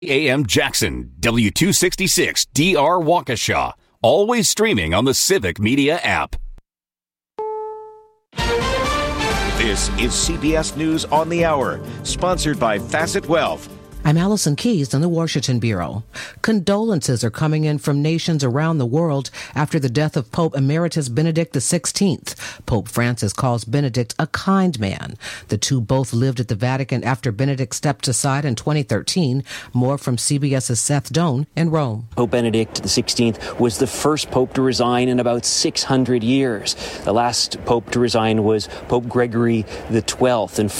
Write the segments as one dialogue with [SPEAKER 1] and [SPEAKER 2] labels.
[SPEAKER 1] AM Jackson, W266 DR Waukesha. Always streaming on the Civic Media app.
[SPEAKER 2] This is CBS News on the Hour, sponsored by Facet Wealth.
[SPEAKER 3] I'm Allison Keyes in the Washington Bureau. Condolences are coming in from nations around the world after the death of Pope Emeritus Benedict XVI. Pope Francis calls Benedict a kind man. The two both lived at the Vatican after Benedict stepped aside in 2013. More from CBS's Seth Doan in Rome.
[SPEAKER 4] Pope Benedict XVI was the first pope to resign in about 600 years. The last pope to resign was Pope Gregory XII in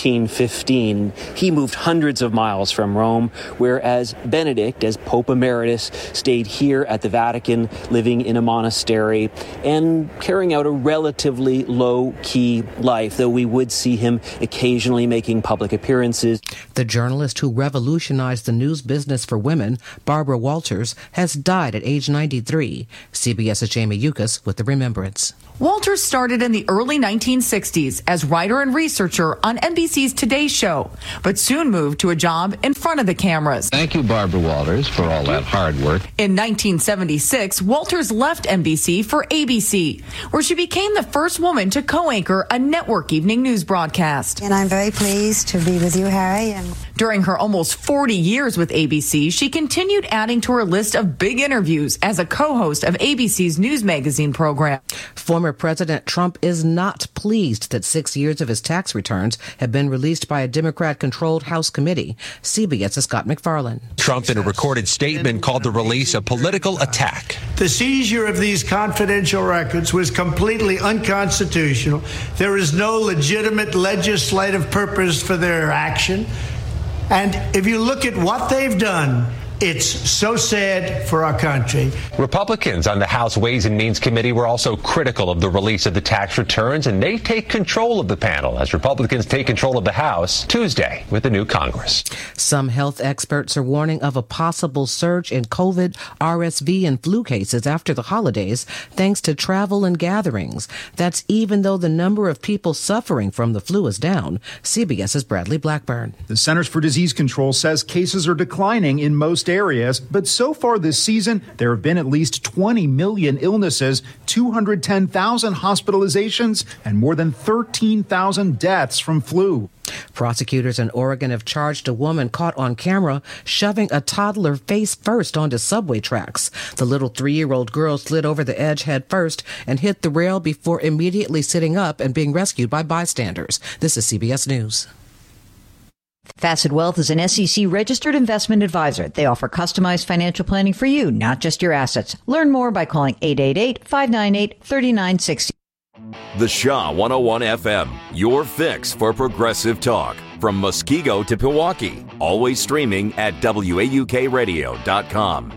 [SPEAKER 4] 1415. He moved hundreds of miles from Rome, whereas Benedict, as Pope Emeritus, stayed here at the Vatican, living in a monastery and carrying out a relatively low-key life, though we would see him occasionally making public appearances.
[SPEAKER 3] The journalist who revolutionized the news business for women, Barbara Walters, has died at age 93. CBS's Jamie Yukas with the remembrance.
[SPEAKER 5] Walters started in the early 1960s as writer and researcher on NBC's Today Show, but soon moved to a job in front of the cameras.
[SPEAKER 6] Thank you, Barbara Walters, for all that hard work.
[SPEAKER 5] In 1976, Walters left NBC for ABC, where she became the first woman to co-anchor a network evening news broadcast.
[SPEAKER 7] And I'm very pleased to be with you, Harry.
[SPEAKER 5] During her almost 40 years with ABC, she continued adding to her list of big interviews as a co-host of ABC's news magazine program.
[SPEAKER 3] Former President Trump is not pleased that 6 years of his tax returns have been released by a Democrat-controlled House committee. CBS's Scott McFarland.
[SPEAKER 8] Trump, in a recorded statement, called the release a political attack.
[SPEAKER 9] The seizure of these confidential records was completely unconstitutional. There is no legitimate legislative purpose for their action. And if you look at what they've done, it's so sad for our country.
[SPEAKER 8] Republicans on the House Ways and Means Committee were also critical of the release of the tax returns, and they take control of the panel as Republicans take control of the House Tuesday with the new Congress.
[SPEAKER 3] Some health experts are warning of a possible surge in COVID, RSV, and flu cases after the holidays, thanks to travel and gatherings. That's even though the number of people suffering from the flu is down. CBS's Bradley Blackburn.
[SPEAKER 10] The Centers for Disease Control says cases are declining in most areas, but so far this season, there have been at least 20 million illnesses, 210,000 hospitalizations, and more than 13,000 deaths from flu.
[SPEAKER 3] Prosecutors in Oregon have charged a woman caught on camera shoving a toddler face first onto subway tracks. The little 3-year-old girl slid over the edge head first and hit the rail before immediately sitting up and being rescued by bystanders. This is CBS News.
[SPEAKER 11] Facet Wealth is an SEC-registered investment advisor. They offer customized financial planning for you, not just your assets. Learn more by calling 888-598-3960.
[SPEAKER 1] The Shaw 101 FM, your fix for progressive talk. From Muskego to Pewaukee. Always streaming at WAUKradio.com.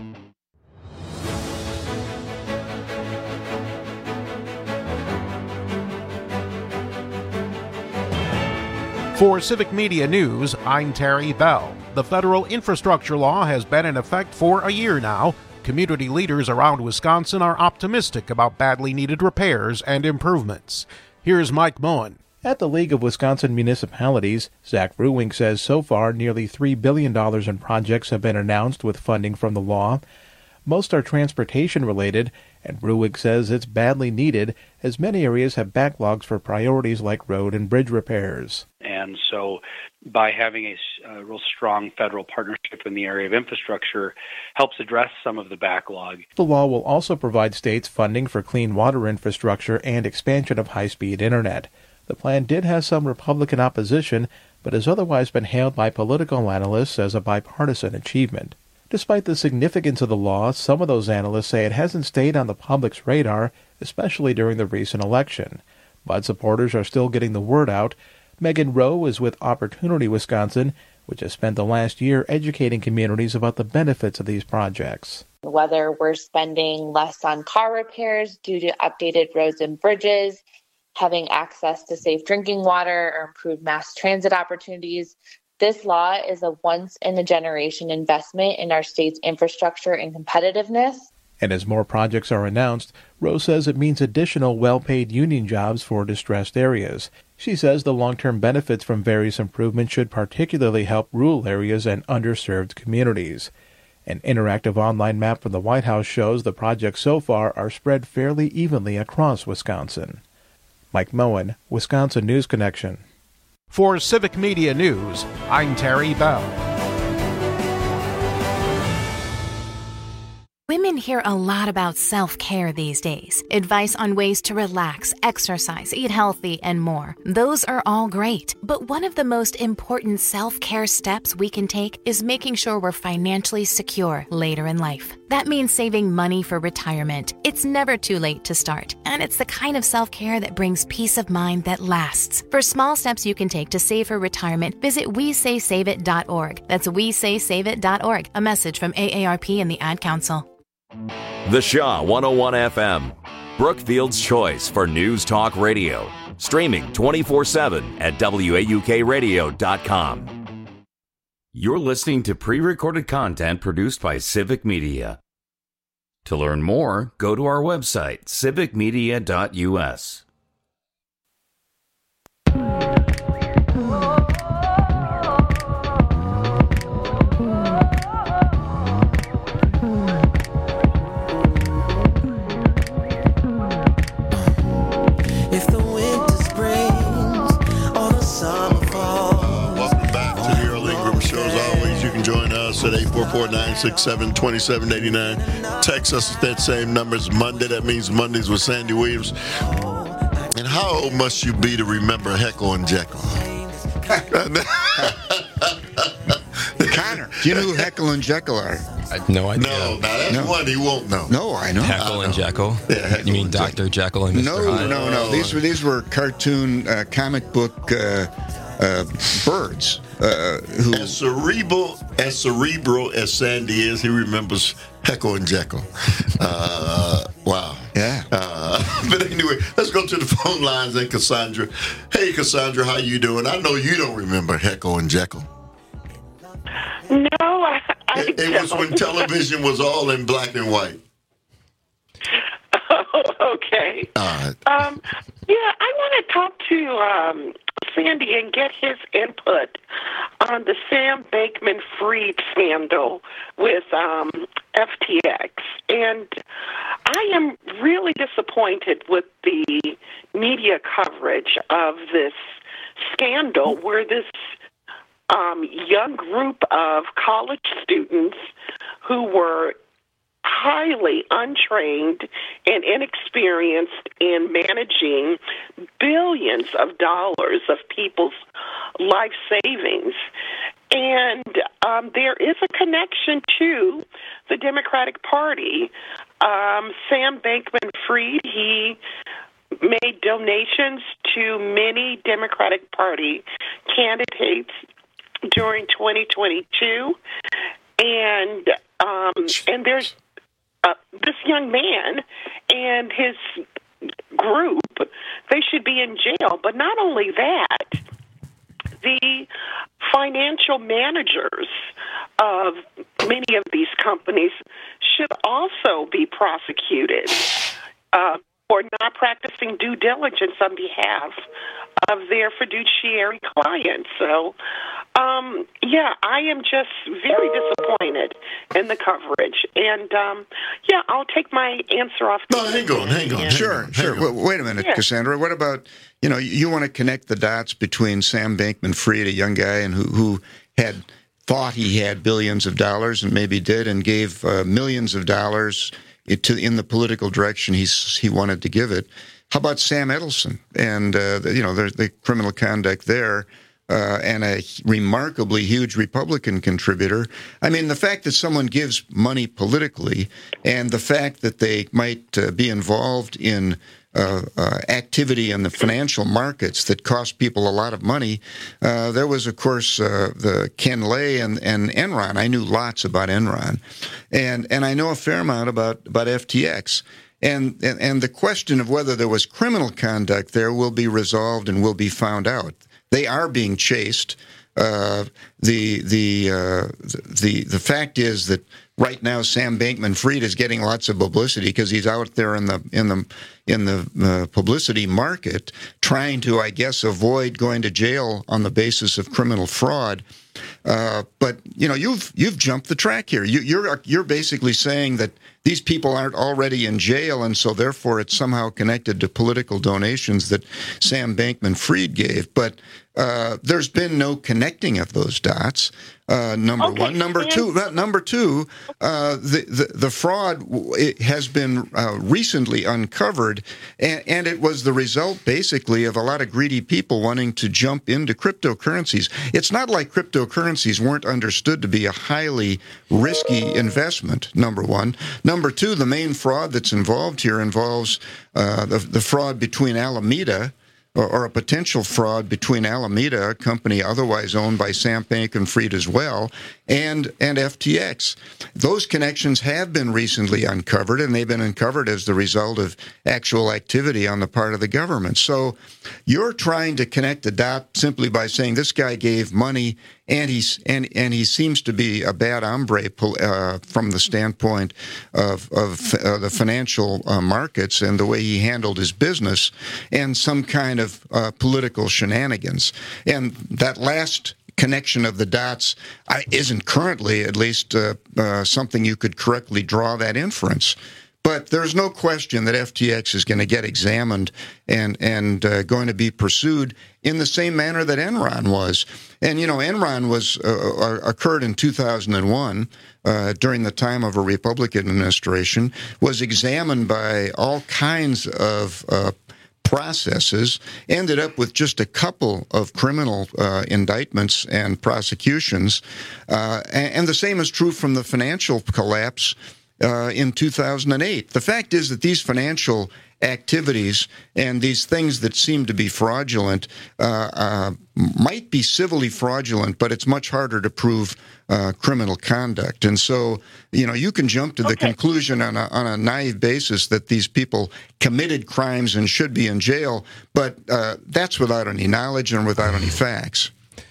[SPEAKER 12] For Civic Media News, I'm Terry Bell. The federal infrastructure law has been in effect for a year now. Community leaders around Wisconsin are optimistic about badly needed repairs and improvements. Here's Mike Moen.
[SPEAKER 13] At the League of Wisconsin Municipalities, Zach Bruwink says so far nearly $3 billion in projects have been announced with funding from the law. Most are transportation-related, and Bruwink says it's badly needed as many areas have backlogs for priorities like road and bridge repairs.
[SPEAKER 14] And so by having a real strong federal partnership in the area of infrastructure helps address some of the backlog.
[SPEAKER 13] The law will also provide states funding for clean water infrastructure and expansion of high-speed internet. The plan did have some Republican opposition, but has otherwise been hailed by political analysts as a bipartisan achievement. Despite the significance of the law, some of those analysts say it hasn't stayed on the public's radar, especially during the recent election. But supporters are still getting the word out. Megan Rowe is with Opportunity Wisconsin, which has spent the last year educating communities about the benefits of these projects.
[SPEAKER 15] Whether we're spending less on car repairs due to updated roads and bridges, having access to safe drinking water, or improved mass transit opportunities, this law is a once-in-a-generation investment in our state's infrastructure and competitiveness.
[SPEAKER 13] And as more projects are announced, Rowe says it means additional well-paid union jobs for distressed areas. She says the long-term benefits from various improvements should particularly help rural areas and underserved communities. An interactive online map from the White House shows the projects so far are spread fairly evenly across Wisconsin. Mike Moen, Wisconsin News Connection.
[SPEAKER 12] For Civic Media News, I'm Terry Bell.
[SPEAKER 16] Women hear a lot about self-care these days. Advice on ways to relax, exercise, eat healthy, and more. Those are all great. But one of the most important self-care steps we can take is making sure we're financially secure later in life. That means saving money for retirement. It's never too late to start. And it's the kind of self-care that brings peace of mind that lasts. For small steps you can take to save for retirement, visit WeSaySaveIt.org. That's WeSaySaveIt.org. A message from AARP and the Ad Council.
[SPEAKER 1] The Shaw 101 FM, Brookfield's choice for news talk radio. Streaming 24/7 at WAUKradio.com. You're listening to pre-recorded content produced by Civic Media. To learn more, go to our website, civicmedia.us.
[SPEAKER 17] Join us at 844-967-2789. Text us at that same number. It's Monday. That means Mondays with Sandy Williams. And how old must you be to remember Heckle and Jekyll?
[SPEAKER 18] Connor, do you know who Heckle and Jekyll are?
[SPEAKER 19] No idea.
[SPEAKER 17] No, now that's one he won't know.
[SPEAKER 18] No, I know.
[SPEAKER 19] Heckle and Jekyll?
[SPEAKER 17] Yeah, Heckle
[SPEAKER 19] you mean Dr. Jekyll and Mr. Hyde?
[SPEAKER 18] No. These were cartoon comic book birds. Who
[SPEAKER 17] as cerebral as Sandy is, he remembers Heckle and Jekyll. Wow.
[SPEAKER 18] Yeah.
[SPEAKER 17] But anyway, let's go to the phone lines and Cassandra. Hey, Cassandra, how you doing? I know you don't remember Heckle and Jekyll.
[SPEAKER 20] No, I
[SPEAKER 17] It was when television was all in black and white.
[SPEAKER 20] Oh, okay.
[SPEAKER 17] All right.
[SPEAKER 20] Yeah, I want to talk to Sandy and get his input on the Sam Bankman-Fried scandal with FTX. And I am really disappointed with the media coverage of this scandal where this young group of college students who were highly untrained and inexperienced in managing billions of dollars of people's life savings. And there is a connection to the Democratic Party. Sam Bankman-Fried, he made donations to many Democratic Party candidates during 2022. And there's this young man and his group, they should be in jail. But not only that, the financial managers of many of these companies should also be prosecuted for not practicing due diligence on behalf of their fiduciary clients. So, I am just very disappointed in the coverage. And, I'll take my answer off.
[SPEAKER 17] No, hang on.
[SPEAKER 18] Sure. Well, wait a minute, yeah. Cassandra. What about, you want to connect the dots between Sam Bankman-Fried, a young guy and who had thought he had billions of dollars and maybe did and gave millions of dollars in the political direction he wanted to give it. How about Sam Edelson and the criminal conduct there, and a remarkably huge Republican contributor? I mean, the fact that someone gives money politically, and the fact that they might be involved in activity in the financial markets that cost people a lot of money. There was, of course, the Ken Lay and Enron. I knew lots about Enron, and I know a fair amount about FTX. And the question of whether there was criminal conduct there will be resolved and will be found out. They are being chased. The fact is that right now Sam Bankman-Fried is getting lots of publicity because he's out there in the publicity market trying to, I guess, avoid going to jail on the basis of criminal fraud. But you've jumped the track here. You're basically saying that these people aren't already in jail, and so therefore it's somehow connected to political donations that Sam Bankman-Fried gave. But there's been no connecting of those dots. Number one. Number two. The fraud has been recently uncovered, and it was the result, basically, of a lot of greedy people wanting to jump into cryptocurrencies. It's not like cryptocurrencies weren't understood to be a highly risky investment. Number one. Number two, the main fraud that's involved here involves the fraud between Alameda, or a potential fraud between Alameda, a company otherwise owned by Sam Bankman-Fried as well, and FTX. Those connections have been recently uncovered, and they've been uncovered as the result of actual activity on the part of the government. So you're trying to connect the dot simply by saying this guy gave money, and he seems to be a bad hombre from the standpoint of the financial markets and the way he handled his business and some kind of political shenanigans. And that last connection of the dots isn't currently, at least, something you could correctly draw that inference. But there's no question that FTX is going to get examined and going to be pursued in the same manner that Enron was. And, Enron occurred in 2001 during the time of a Republican administration, was examined by all kinds of processes, ended up with just a couple of criminal indictments and prosecutions. And the same is true from the financial collapse in 2008. The fact is that these financial activities and these things that seem to be fraudulent might be civilly fraudulent, but it's much harder to prove criminal conduct. And so, you can jump to the conclusion on a naive basis that these people committed crimes and should be in jail, but that's without any knowledge and without any facts.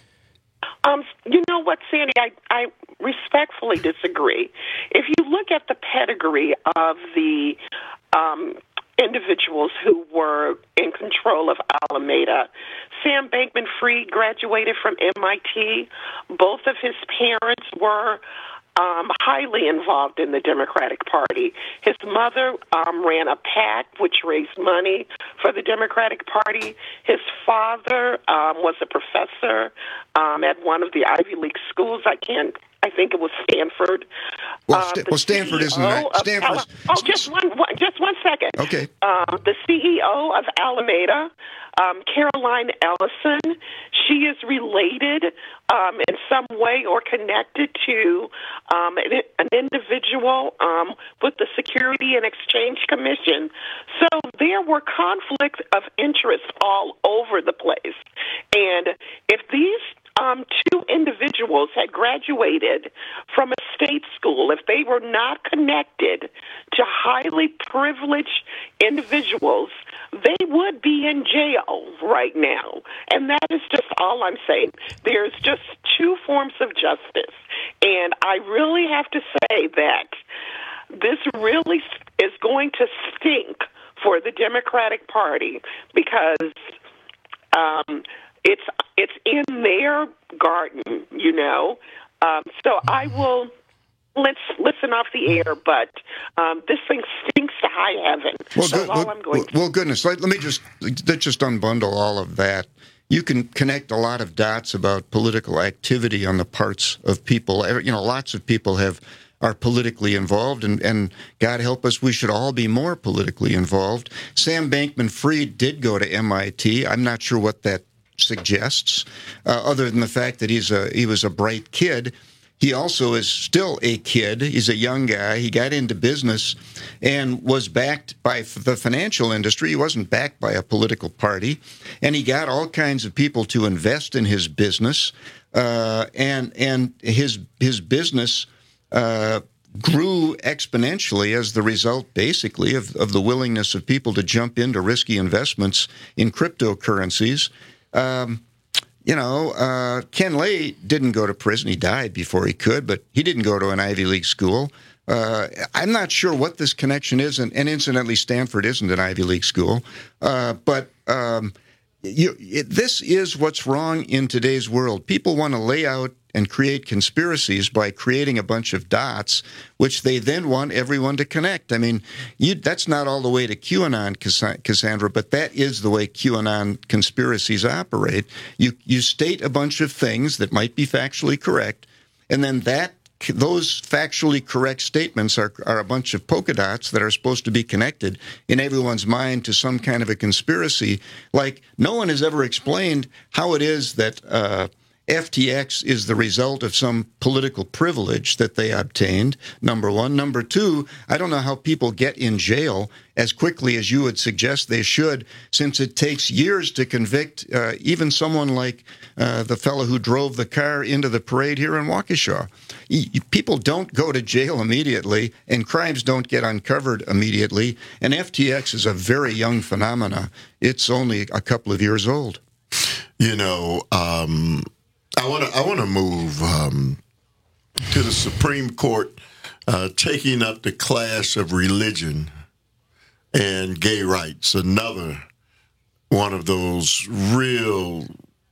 [SPEAKER 20] You know what, Sandy? I respectfully disagree. If you look at the pedigree of the individuals who were in control of Alameda, Sam Bankman-Fried graduated from MIT. Both of his parents were highly involved in the Democratic Party. His mother ran a PAC, which raised money for the Democratic Party. His father was a professor at one of the Ivy League schools. I think it was Stanford.
[SPEAKER 18] Stanford isn't that. Stanford.
[SPEAKER 20] Just one second.
[SPEAKER 18] Okay.
[SPEAKER 20] The CEO of Alameda, Caroline Ellison, she is related in some way or connected to an individual with the Security and Exchange Commission. So there were conflicts of interest all over the place. And if these two individuals had graduated from a state school, if they were not connected to highly privileged individuals, they would be in jail right now. And that is just all I'm saying. There's just two forms of justice. And I really have to say that this really is going to stink for the Democratic Party because it's in their garden, So I will let's listen off the air, but this thing stinks to high heaven.
[SPEAKER 18] Well, goodness, let me just unbundle all of that. You can connect a lot of dots about political activity on the parts of people. Lots of people are politically involved, and God help us, we should all be more politically involved. Sam Bankman-Fried did go to MIT. I'm not sure what that suggests, other than the fact that he was a bright kid. He also is still a kid. He's a young guy. He got into business and was backed by the financial industry. He wasn't backed by a political party. And he got all kinds of people to invest in his business. And his business grew exponentially as the result, basically, of the willingness of people to jump into risky investments in cryptocurrencies. Ken Lay didn't go to prison. He died before he could, but he didn't go to an Ivy League school. I'm not sure what this connection is, and incidentally, Stanford isn't an Ivy League school. But this is what's wrong in today's world. People want to lay out and create conspiracies by creating a bunch of dots, which they then want everyone to connect. I mean, that's not all the way to QAnon, Cassandra, but that is the way QAnon conspiracies operate. You state a bunch of things that might be factually correct, and then those factually correct statements are a bunch of polka dots that are supposed to be connected in everyone's mind to some kind of a conspiracy. Like, no one has ever explained how it is that FTX is the result of some political privilege that they obtained, number one. Number two, I don't know how people get in jail as quickly as you would suggest they should, since it takes years to convict even someone like the fellow who drove the car into the parade here in Waukesha. People don't go to jail immediately, and crimes don't get uncovered immediately, and FTX is a very young phenomena. It's only a couple of years old.
[SPEAKER 17] I want to move to the Supreme Court taking up the clash of religion and gay rights. Another one of those real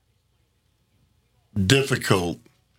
[SPEAKER 17] difficult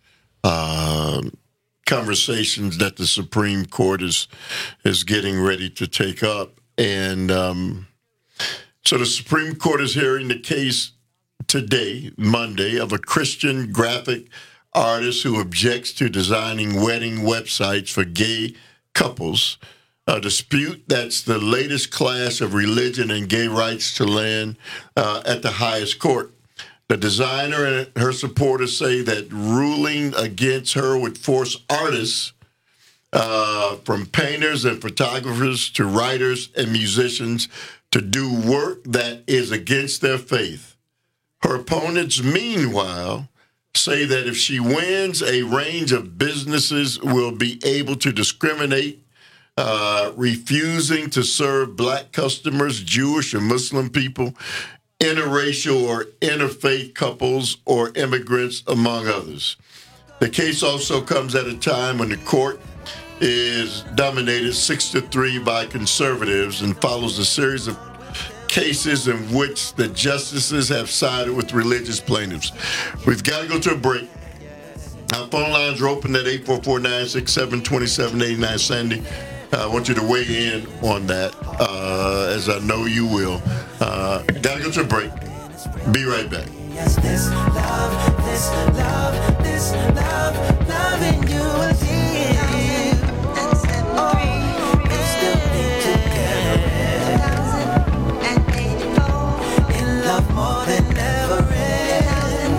[SPEAKER 17] conversations that the Supreme Court is getting ready to take up. And so the Supreme Court is hearing the case today, Monday, of a Christian graphic artist who objects to designing wedding websites for gay couples, a dispute that's the latest clash of religion and gay rights to land at the highest court. The designer and her supporters say that ruling against her would force artists, from painters and photographers to writers and musicians, to do work that is against their faith. Her opponents, meanwhile, say that if she wins, a range of businesses will be able to discriminate, refusing to serve black customers, Jewish or Muslim people, interracial or interfaith couples, or immigrants, among others. The case also comes at a time when the court is dominated 6-3 by conservatives and follows a series of cases in which the justices have sided with religious plaintiffs. We've got to go to a break. Our phone lines are open at 844-967-2789. Sandy, I want you to weigh in on that, as I know you will. Got to go to a break. Be right back.
[SPEAKER 21] Yes, this love in you and more than ever end.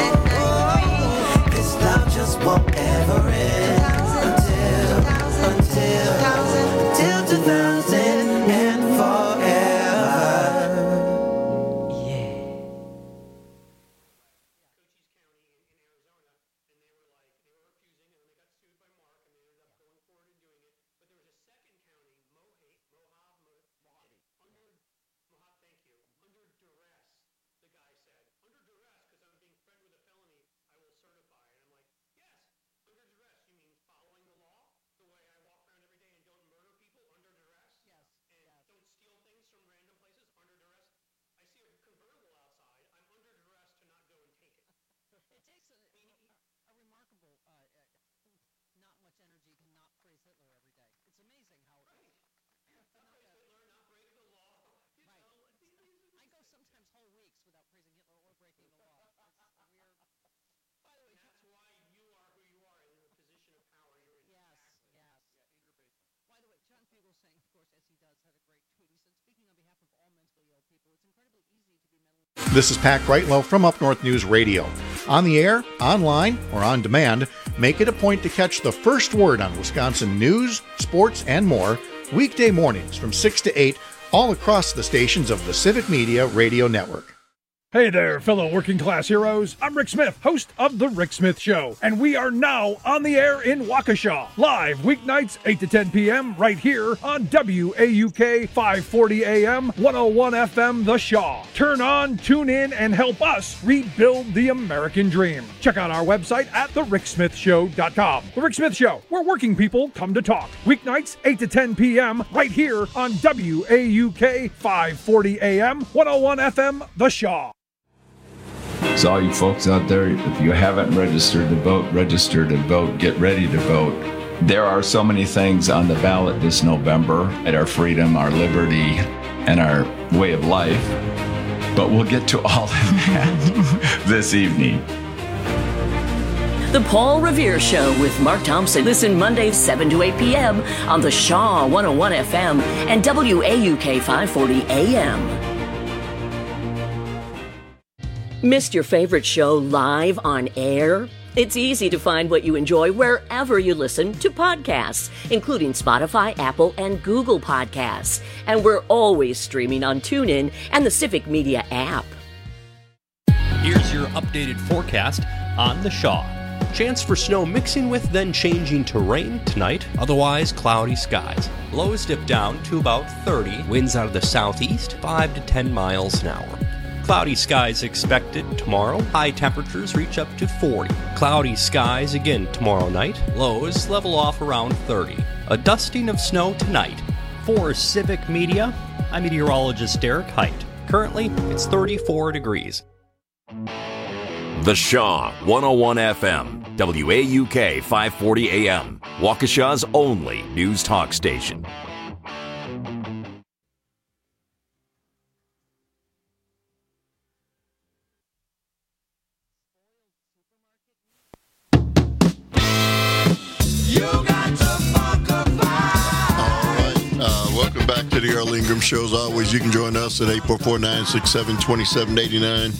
[SPEAKER 21] This love just won't ever end until 2000 and forever.
[SPEAKER 12] This is Pat Greitlow from Up North News Radio. On the air, online, or on demand, make it a point to catch the first word on Wisconsin news, sports, and more weekday mornings from 6 to 8 all across the stations of the Civic Media Radio Network.
[SPEAKER 2] Hey there, fellow working class heroes. I'm Rick Smith, host of The Rick Smith Show, and we are now on the air in Waukesha, live weeknights 8 to 10 p.m. right here on WAUK 540 AM, 101 FM, The Shaw. Turn on, tune in, and help us rebuild the American dream. Check out our website at thericksmithshow.com. The Rick Smith Show, where working people come to talk. Weeknights 8 to 10 p.m. right here on WAUK 540 AM, 101 FM, The Shaw.
[SPEAKER 22] So all you folks out there, if you haven't registered to vote, register to vote, get ready to vote. There are so many things on the ballot this November at our freedom, our liberty, and our way of life. But we'll get to all of that this evening.
[SPEAKER 23] The Paul Revere Show with Mark Thompson. Listen Mondays 7 to 8 p.m. on the Shaw 101 FM and WAUK 540 AM. Missed your favorite show live on air? It's easy to find what you enjoy wherever you listen to podcasts, including Spotify, Apple, and Google Podcasts. And we're always streaming on TuneIn and the Civic Media app.
[SPEAKER 24] Here's your updated forecast on the Shaw. Chance for snow mixing with then changing to rain tonight, otherwise cloudy skies. Lows dip down to about 30, winds out of the southeast, 5 to 10 miles an hour. Cloudy skies expected tomorrow. High temperatures reach up to 40. Cloudy skies again tomorrow night. Lows level off around 30. A dusting of snow tonight. For Civic Media, I'm meteorologist Derek Height. Currently, it's 34 degrees.
[SPEAKER 1] The Shaw 101 FM, WAUK 540 AM, Waukesha's only news talk station.
[SPEAKER 17] Back to the Earl Ingram Show. As always, you can join us at 844-967-2789,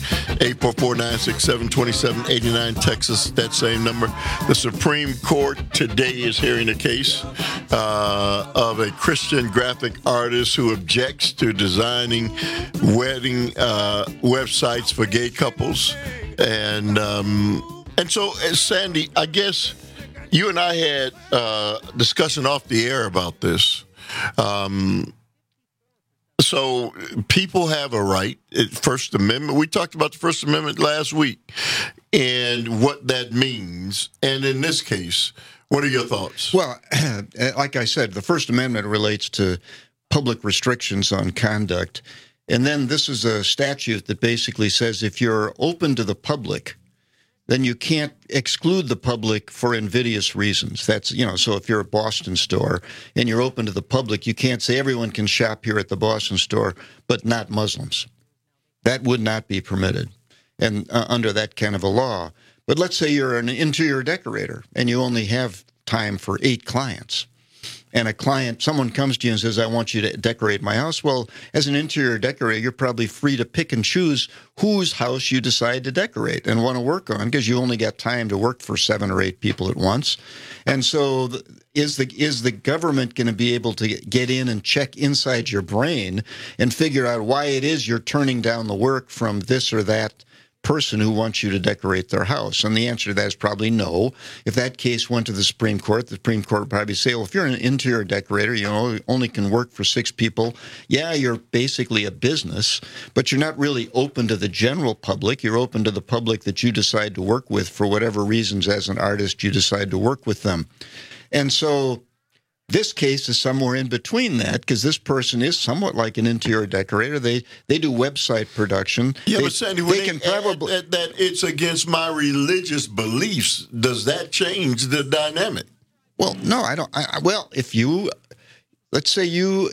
[SPEAKER 17] 844-967-2789, Texas, that same number. The Supreme Court today is hearing a case of a Christian graphic artist who objects to designing wedding websites for gay couples. And so, Sandy, I guess you and I had a discussion off the air about this. So people have a right, First Amendment. We talked about the First Amendment last week and what that means. And in this case, what are your thoughts?
[SPEAKER 18] Well, like I said, the First Amendment relates to public restrictions on conduct. And then this is a statute that basically says if you're open to the public, then you can't exclude the public for invidious reasons. That's, so if you're a Boston store and you're open to the public, you can't say everyone can shop here at the Boston store, but not Muslims. That would not be permitted and under that kind of a law. But let's say you're an interior decorator and you only have time for 8 clients. And someone comes to you and says, I want you to decorate my house. Well, as an interior decorator, you're probably free to pick and choose whose house you decide to decorate and want to work on because you only got time to work for 7 or 8 people at once. And so is the government going to be able to get in and check inside your brain and figure out why it is you're turning down the work from this or that person who wants you to decorate their house? And the answer to that is probably no. If that case went to the Supreme Court would probably say, well, if you're an interior decorator, you only can work for 6 people. Yeah, you're basically a business, but you're not really open to the general public. You're open to the public that you decide to work with for whatever reasons as an artist you decide to work with them. And so this case is somewhere in between that because this person is somewhat like an interior decorator. They do website production.
[SPEAKER 17] Yeah, but Sandy, when they can probably that it's against my religious beliefs, does that change the dynamic?
[SPEAKER 18] Well, no, I don't. Well, if you let's say you're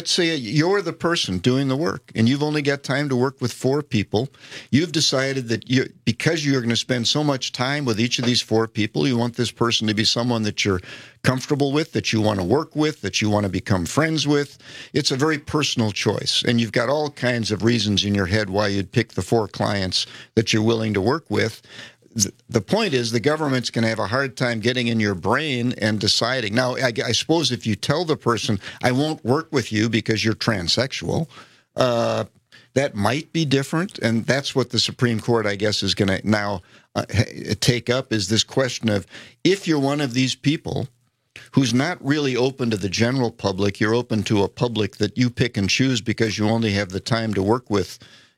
[SPEAKER 18] the person doing the work, and you've only got time to work with 4 people. You've decided that because you're going to spend so much time with each of these 4 people, you want this person to be someone that you're comfortable with, that you want to work with, that you want to become friends with. It's a very personal choice, and you've got all kinds of reasons in your head why you'd pick the 4 clients that you're willing to work with. The point is the government's going to have a hard time getting in your brain and deciding. Now, I suppose if you tell the person, I won't work with you because you're transsexual, that might be different, and that's what the Supreme Court, I guess, is going to now take up, is this question of, if you're one of these people who's not really open to the general public, you're open to a public that you pick and choose because you only have the time to work with,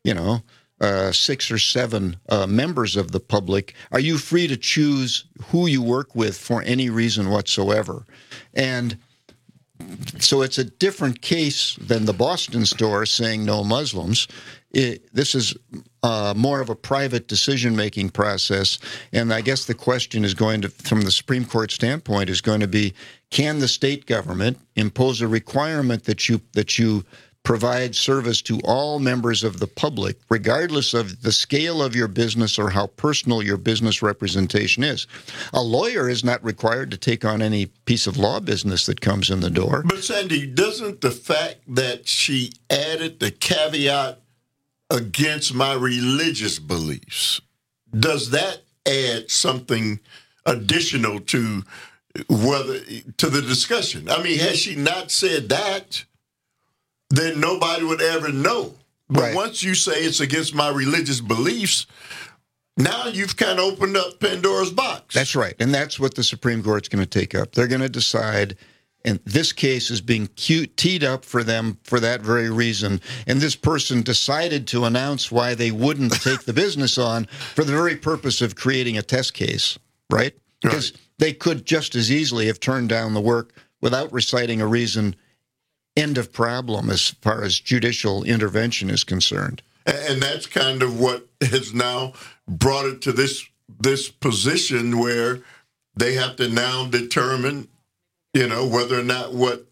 [SPEAKER 18] 6 or 7 members of the public, are you free to choose who you work with for any reason whatsoever? And so it's a different case than the Boston store saying no Muslims. This is more of a private decision-making process, and I guess the question is going to, from the Supreme Court standpoint, is going to be, can the state government impose a requirement that you provide service to all members of the public, regardless of the scale of your business or how personal your business representation is? A lawyer is not required to take on any piece of law business that comes in the door.
[SPEAKER 17] But Sandy, doesn't the fact that she added the caveat against my religious beliefs, does that add something additional to the discussion? I mean, had she not said that, then nobody would ever know. But once you say it's against my religious beliefs, now you've kind of opened up Pandora's box.
[SPEAKER 18] That's right. And that's what the Supreme Court's going to take up. They're going to decide, and this case is being teed up for them for that very reason. And this person decided to announce why they wouldn't take the business on for the very purpose of creating a test case, right? Because they could just as easily have turned down the work without reciting a reason. End of problem as far as judicial intervention is concerned.
[SPEAKER 17] And that's kind of what has now brought it to this position where they have to now determine, whether or not what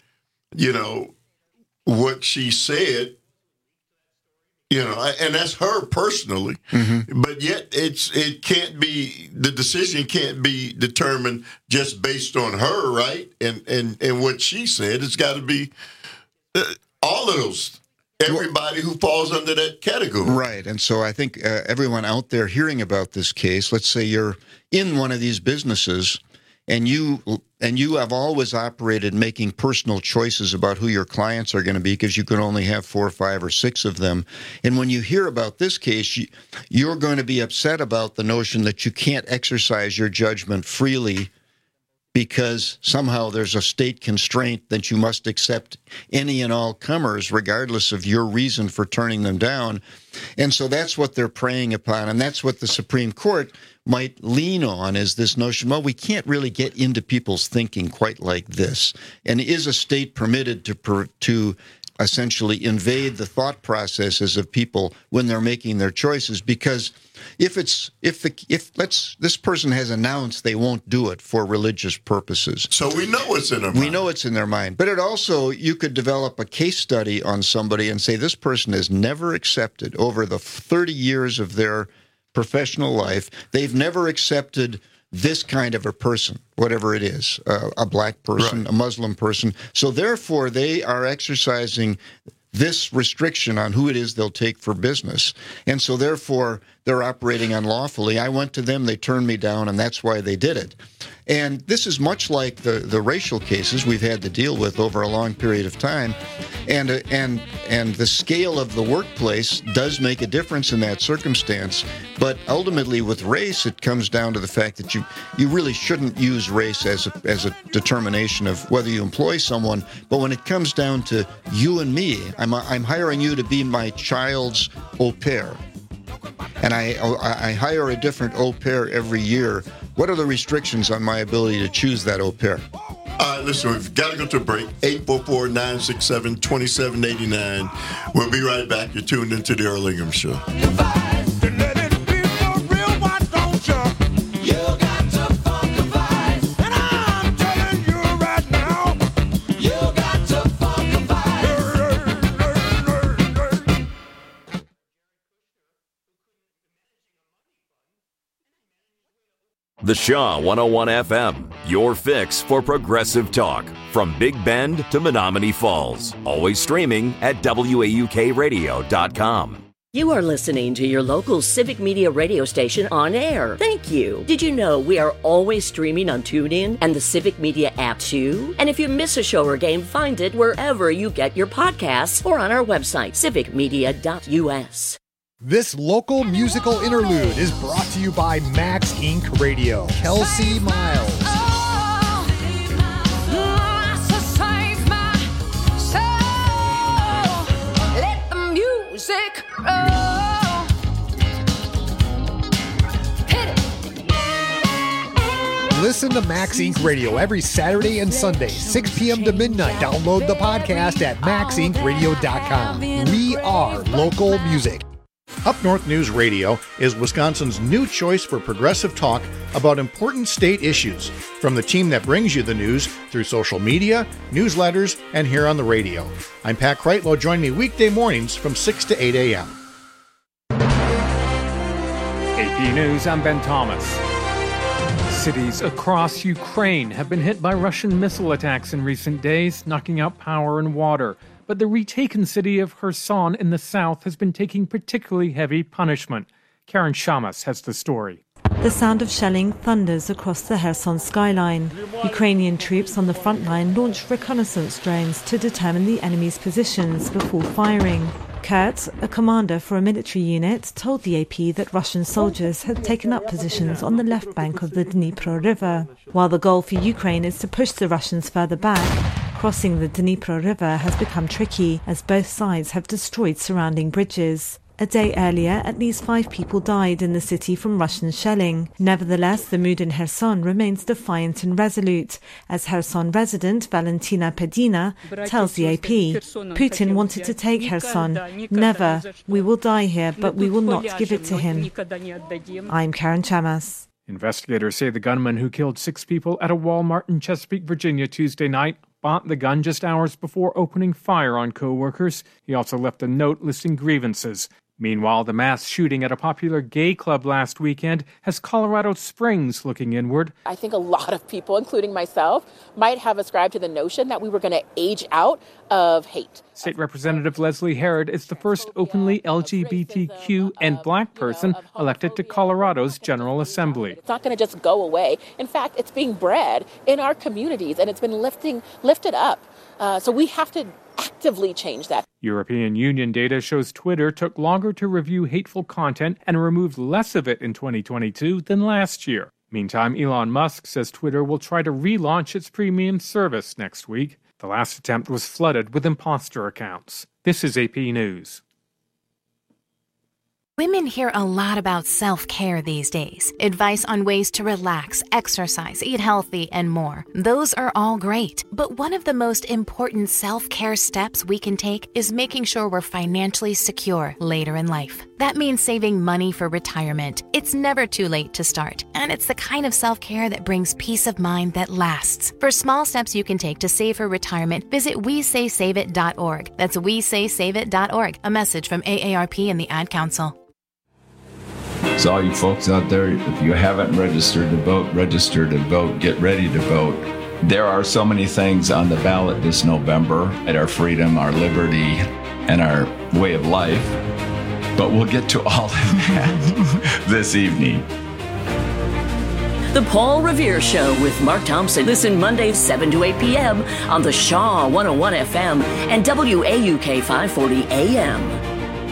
[SPEAKER 17] she said, and that's her personally, but yet the decision can't be determined just based on her, right? And what she said. It's got to be all of those, everybody who falls under that category.
[SPEAKER 18] Right. And so I think everyone out there hearing about this case, let's say you're in one of these businesses and you have always operated making personal choices about who your clients are going to be because you can only have 4 or 5 or 6 of them. And when you hear about this case, you're going to be upset about the notion that you can't exercise your judgment freely because somehow there's a state constraint that you must accept any and all comers, regardless of your reason for turning them down. And so that's what they're preying upon, and that's what the Supreme Court might lean on, is this notion, well, we can't really get into people's thinking quite like this. And is a state permitted to essentially invade the thought processes of people when they're making their choices? Because if this person has announced they won't do it for religious purposes,
[SPEAKER 17] so we know it's in their mind.
[SPEAKER 18] We know it's in their mind. But it also, you could develop a case study on somebody and say this person has never accepted over the 30 years of their professional life, they've never accepted this kind of a person, whatever it is, a black person, a Muslim person. So therefore, they are exercising this restriction on who it is they'll take for business. And so therefore, they're operating unlawfully. I went to them, they turned me down, and that's why they did it. And this is much like the racial cases we've had to deal with over a long period of time. And the scale of the workplace does make a difference in that circumstance. But ultimately with race, it comes down to the fact that you really shouldn't use race as a determination of whether you employ someone. But when it comes down to you and me, I'm hiring you to be my child's au pair. And I hire a different au pair every year. What are the restrictions on my ability to choose that au pair?
[SPEAKER 17] Listen, we've got to go to a break. 844-967-2789. We'll be right back. You're tuned into the Earl Ingham Show.
[SPEAKER 1] The Shaw 101 FM, your fix for progressive talk. From Big Bend to Menominee Falls. Always streaming at WAUKradio.com.
[SPEAKER 23] You are listening to your local Civic Media radio station on air. Thank you. Did you know we are always streaming on TuneIn and the Civic Media app too? And if you miss a show or game, find it wherever you get your podcasts or on our website, civicmedia.us.
[SPEAKER 4] This local musical interlude is brought to you by Max Inc. Radio. Kelsey Miles. Listen to Max Inc. Radio every Saturday and Sunday, 6 p.m. to midnight. Download the podcast at maxincradio.com. We are local music.
[SPEAKER 12] Up North News Radio is Wisconsin's new choice for progressive talk about important state issues, from the team that brings you the news through social media, newsletters, and here on the radio. I'm Pat Kreitlow. Join me weekday mornings from 6 to 8 a.m.
[SPEAKER 2] AP News, I'm Ben Thomas. Cities across Ukraine have been hit by Russian missile attacks in recent days, knocking out power and water. But the retaken city of Kherson in the south has been taking particularly heavy punishment. Karen Shamas has the story.
[SPEAKER 5] The sound of shelling thunders across the Kherson skyline. Ukrainian troops on the front line launched reconnaissance drones to determine the enemy's positions before firing. Kurt, a commander for a military unit, told the AP that Russian soldiers had taken up positions on the left bank of the Dnipro River. While the goal for Ukraine is to push the Russians further back, crossing the Dnipro River has become tricky as both sides have destroyed surrounding bridges. A day earlier, at least 5 people died in the city from Russian shelling. Nevertheless, the mood in Kherson remains defiant and resolute, as Kherson resident Valentina Pedina tells the AP. Putin wanted to take Kherson. Never. We will die here, but we will not give it to him. I'm Karen Chamas.
[SPEAKER 2] Investigators say the gunman who killed 6 people at a Walmart in Chesapeake, Virginia Tuesday night bought the gun just hours before opening fire on co-workers. He also left a note listing grievances. Meanwhile, the mass shooting at a popular gay club last weekend has Colorado Springs looking inward.
[SPEAKER 6] I think a lot of people, including myself, might have ascribed to the notion that we were going to age out of hate.
[SPEAKER 2] State Representative Leslie Herod is the first openly LGBTQ and black person elected to Colorado's General Assembly.
[SPEAKER 6] It's not going to just go away. In fact, it's being bred in our communities, and it's been lifted up. So we have to actively change that.
[SPEAKER 2] European Union data shows Twitter took longer to review hateful content and removed less of it in 2022 than last year. Meantime, Elon Musk says Twitter will try to relaunch its premium service next week. The last attempt was flooded with imposter accounts. This is AP News.
[SPEAKER 16] Women hear a lot about self-care these days. Advice on ways to relax, exercise, eat healthy, and more. Those are all great. But one of the most important self-care steps we can take is making sure we're financially secure later in life. That means saving money for retirement. It's never too late to start. And it's the kind of self-care that brings peace of mind that lasts. For small steps you can take to save for retirement, visit WeSaySaveIt.org. That's WeSaySaveIt.org. A message from AARP and the Ad Council.
[SPEAKER 22] So all you folks out there, if you haven't registered to vote, register to vote. Get ready to vote. There are so many things on the ballot this November at our freedom, our liberty, and our way of life. But we'll get to all of that this evening.
[SPEAKER 23] The Paul Revere Show with Mark Thompson. Listen Mondays 7 to 8 p.m. on the Shaw 101 FM and WAUK 540 AM.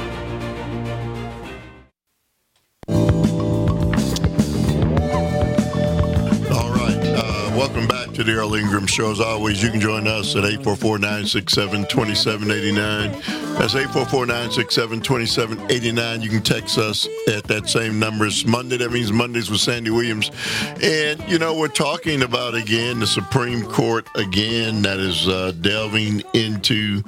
[SPEAKER 17] Welcome back to the Earl Ingram Show. As always, you can join us at 844-967-2789. That's 844-967-2789. You can text us at that same number. It's Monday. That means Mondays with Sandy Williams. And, you know, we're talking about, again, the Supreme Court, again, that is delving into,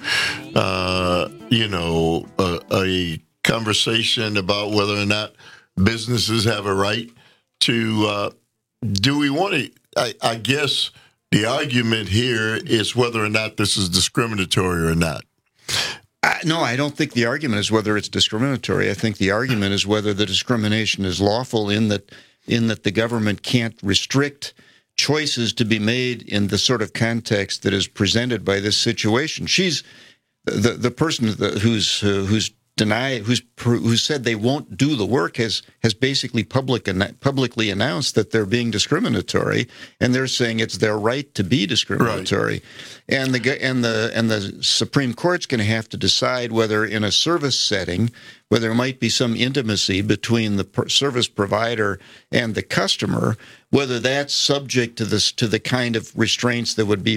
[SPEAKER 17] a conversation about whether or not businesses have a right to, do we want to, I guess the argument here is whether or not this is discriminatory or not.
[SPEAKER 18] No, I don't think the argument is whether it's discriminatory. I think the argument is whether the discrimination is lawful in that the government can't restrict choices to be made in the sort of context that is presented by this situation. She's the person who's who said they won't do the work has basically publicly announced that they're being discriminatory, and they're saying it's their right to be discriminatory. Right. And the Supreme Court's going to have to decide whether in a service setting, where there might be some intimacy between the service provider and the customer, whether that's subject to the kind of restraints that would be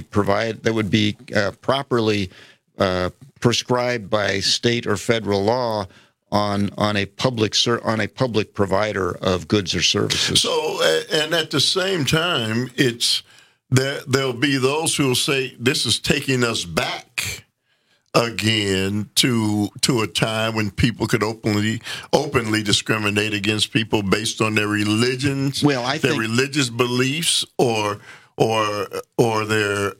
[SPEAKER 18] properly prescribed by state or federal law on a public provider of goods or services. So,
[SPEAKER 17] and at the same time, there'll be those who will say this is taking us back again to a time when people could openly discriminate against people based on their religions, their religious beliefs, or their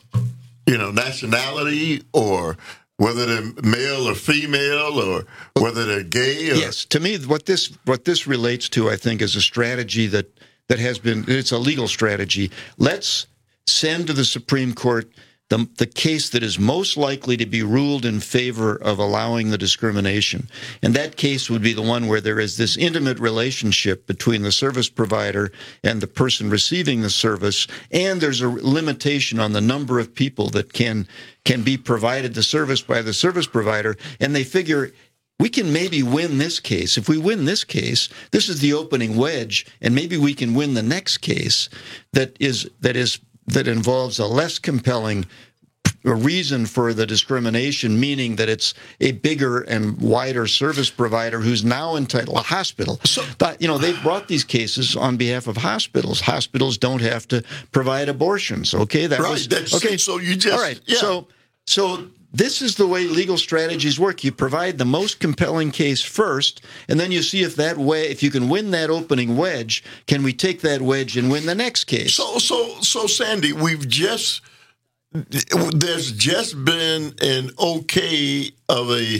[SPEAKER 17] nationality, or whether they're male or female, or whether they're gay.
[SPEAKER 18] Yes, to me, what this relates to, I think, is a strategy that has been, it's a legal strategy. Let's send to the Supreme Court the case that is most likely to be ruled in favor of allowing the discrimination. And that case would be the one where there is this intimate relationship between the service provider and the person receiving the service, and there's a limitation on the number of people that can be provided the service by the service provider, and they figure we can maybe win this case. If we win this case, this is the opening wedge, and maybe we can win the next case that involves a less compelling reason for the discrimination, meaning that it's a bigger and wider service provider who's now entitled, a hospital. But, they've brought these cases on behalf of hospitals. Hospitals don't have to provide abortions, okay?
[SPEAKER 17] So you just...
[SPEAKER 18] All right,
[SPEAKER 17] yeah.
[SPEAKER 18] So this is the way legal strategies work. You provide the most compelling case first, and then you see if you can win that opening wedge, can we take that wedge and win the next case?
[SPEAKER 17] So Sandy, there's just been an okay of the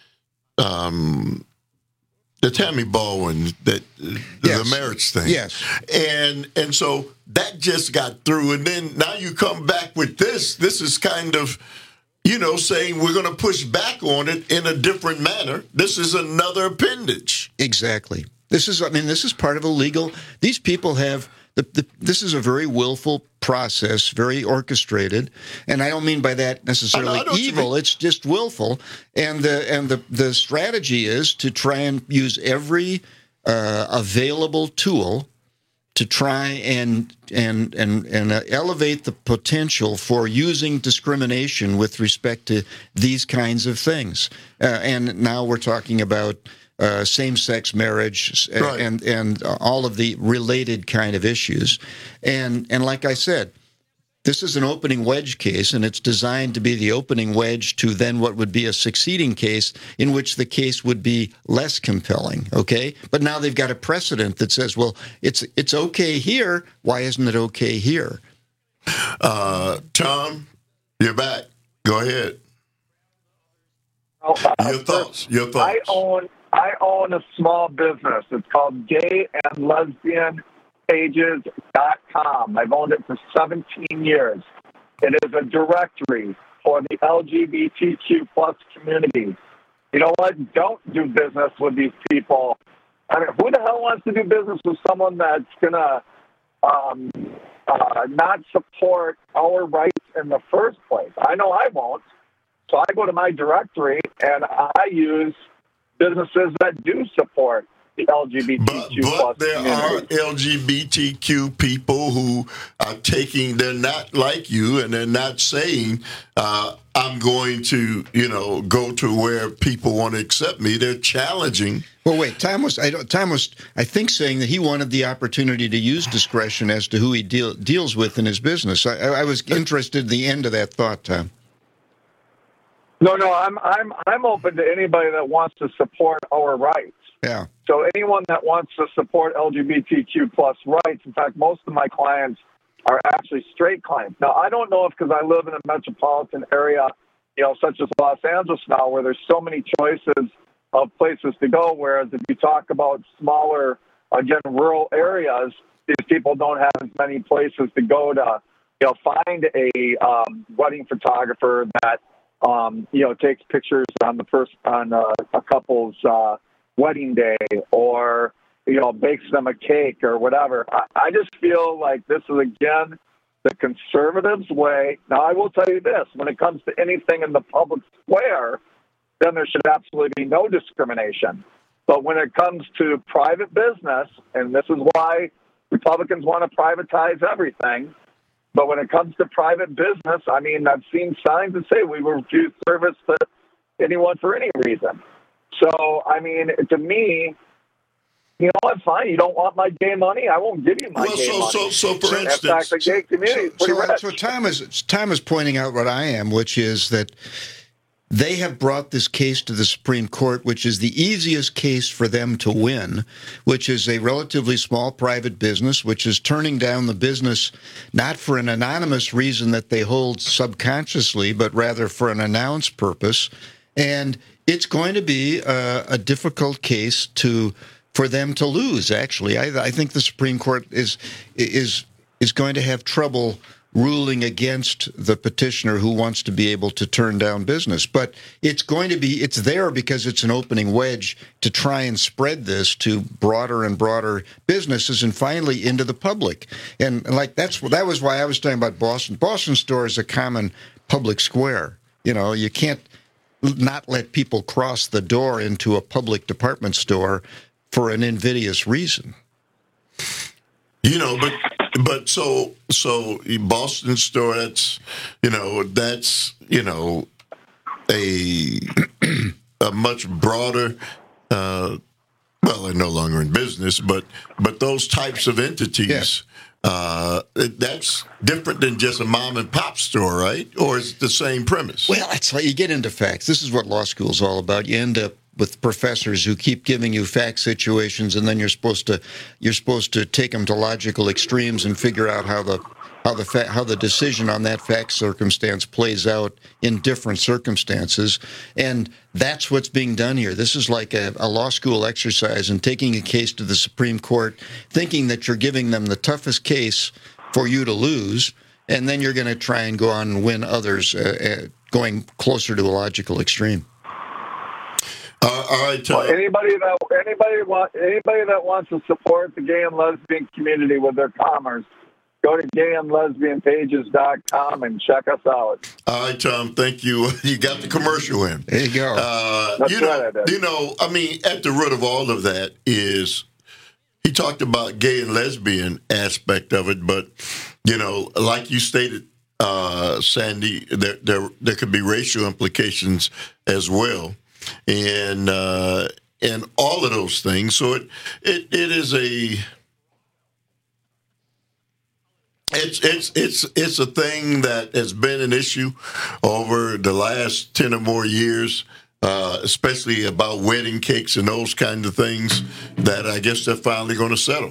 [SPEAKER 17] Tammy Baldwin, the marriage thing.
[SPEAKER 18] Yes.
[SPEAKER 17] And so that just got through, and then now you come back with this. This is kind of, saying we're going to push back on it in a different manner. This is another appendage.
[SPEAKER 18] Exactly. This is part of a legal. These people have this is a very willful process, very orchestrated, and I don't mean by that necessarily evil. It's just willful, and the strategy is to try and use every available tool to try and elevate the potential for using discrimination with respect to these kinds of things. And now we're talking about same-sex marriage and all of the related kind of issues. And like I said, this is an opening wedge case, and it's designed to be the opening wedge to then what would be a succeeding case in which the case would be less compelling, okay? But now they've got a precedent that says, well, it's okay here. Why isn't it okay here?
[SPEAKER 17] Tom, you're back. Go ahead. Your thoughts.
[SPEAKER 7] I own a small business. It's called Gay and Lesbian Pages.com. I've owned it for 17 years. It is a directory for the LGBTQ plus community. You know what? Don't do business with these people. I mean, who the hell wants to do business with someone that's going to not support our rights in the first place? I know I won't. So I go to my directory and I use businesses that do support the LGBTQ
[SPEAKER 17] but there are LGBTQ people who are they're not like you, and they're not saying, I'm going to, go to where people want to accept me. They're challenging.
[SPEAKER 18] Well, wait, Tom was, I think, saying that he wanted the opportunity to use discretion as to who he deals with in his business. I was interested in the end of that thought, Tom.
[SPEAKER 7] No, I'm open to anybody that wants to support our rights.
[SPEAKER 18] Yeah.
[SPEAKER 7] So anyone that wants to support LGBTQ plus rights, in fact, most of my clients are actually straight clients. Now, I don't know if because I live in a metropolitan area, such as Los Angeles now, where there's so many choices of places to go, whereas if you talk about smaller, again, rural areas, these people don't have as many places to go to, find a wedding photographer that takes pictures on a couple's wedding day, or bakes them a cake or whatever. I just feel like this is again the conservatives' way. Now, I will tell you this: when it comes to anything in the public square, then there should absolutely be no discrimination. But when it comes to private business, and this is why Republicans want to privatize everything, but when it comes to private business, I mean, I've seen signs that say we refuse service to anyone for any reason. So, I mean, to me, what, fine, you don't want my gay money? I won't give you my gay money.
[SPEAKER 17] So for instance,
[SPEAKER 7] in fact, the gay community is pretty rich.
[SPEAKER 18] So Tom is pointing out what I am, which is that they have brought this case to the Supreme Court, which is the easiest case for them to win, which is a relatively small private business, which is turning down the business not for an anonymous reason that they hold subconsciously, but rather for an announced purpose. And it's going to be a difficult case for them to lose, actually. I think the Supreme Court is going to have trouble ruling against the petitioner who wants to be able to turn down business. But it's there because it's an opening wedge to try and spread this to broader and broader businesses and finally into the public. And that was why I was talking about Boston. Boston Store is a common public square. You can't not let people cross the door into a public department store for an invidious reason.
[SPEAKER 17] But so Boston Store, that's a much broader. Well, they're no longer in business, but those types of entities. Yeah. That's different than just a mom and pop store, right? Or is it the same premise?
[SPEAKER 18] Well, it's like you get into facts. This is what law school's all about. You end up with professors who keep giving you fact situations, and then you're supposed to take them to logical extremes and figure out how the decision on that fact circumstance plays out in different circumstances. And that's what's being done here. This is like a law school exercise in taking a case to the Supreme Court, thinking that you're giving them the toughest case for you to lose, and then you're going to try and go on and win others, going closer to a logical extreme.
[SPEAKER 17] All right,
[SPEAKER 7] well, anybody that wants to support the gay and lesbian community with their commerce, go to gayandlesbianpages.com and check us out.
[SPEAKER 17] All right, Tom, thank you. You got the commercial in.
[SPEAKER 18] There you go.
[SPEAKER 17] I mean, at the root of all of that is he talked about gay and lesbian aspect of it, but like you stated, Sandy, there could be racial implications as well. And all of those things. So it is it's a thing that has been an issue over the last 10 or more years, especially about wedding cakes and those kind of things that I guess they're finally going to settle.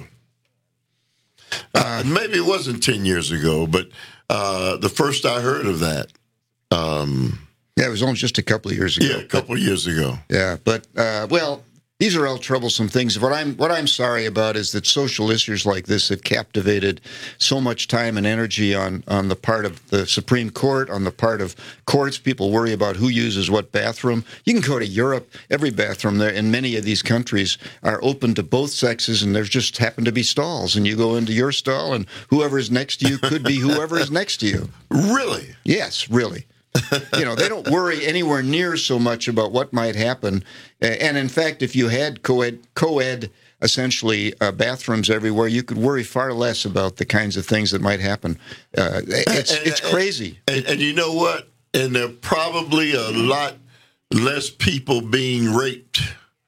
[SPEAKER 17] Maybe it wasn't 10 years ago, but the first I heard of that.
[SPEAKER 18] Yeah, it was only just a couple of years ago.
[SPEAKER 17] Yeah, a couple of years ago.
[SPEAKER 18] Yeah, but these are all troublesome things. What I'm sorry about is that social issues like this have captivated so much time and energy on the part of the Supreme Court, on the part of courts. People worry about who uses what bathroom. You can go to Europe; every bathroom there in many of these countries are open to both sexes, and there just happen to be stalls. And you go into your stall, and whoever is next to you could be whoever is next to you.
[SPEAKER 17] Really?
[SPEAKER 18] Yes, really. They don't worry anywhere near so much about what might happen. And in fact, if you had co-ed essentially bathrooms everywhere, you could worry far less about the kinds of things that might happen. It's crazy.
[SPEAKER 17] And you know what? And there are probably a lot less people being raped